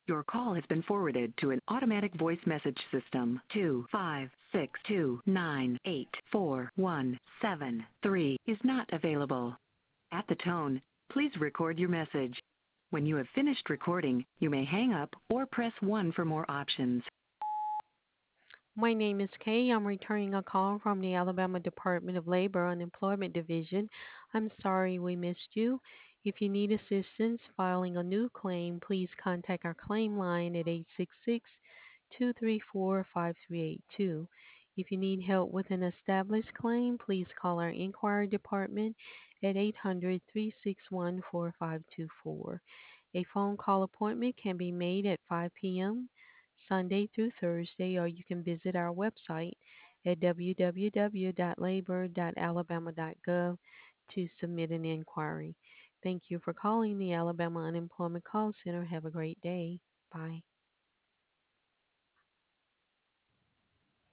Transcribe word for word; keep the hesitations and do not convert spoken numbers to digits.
Your call has been forwarded to an automatic voice message system. Two five six two nine eight four one seven three is not available. At the tone, please record your message. When you have finished recording, you may hang up or press one for more options. My name is Kay. I'm returning a call from the Alabama Department of Labor Unemployment Division. I'm sorry we missed you. If you need assistance filing a new claim, please contact our claim line at eight six six, two three four, five three eight two. If you need help with an established claim, please call our inquiry department at eight hundred, three six one, four five two four. A phone call appointment can be made at five p m Sunday through Thursday, or you can visit our website at w w w dot labor dot alabama dot gov to submit an inquiry. Thank you for calling the Alabama Unemployment Call Center. Have a great day. Bye.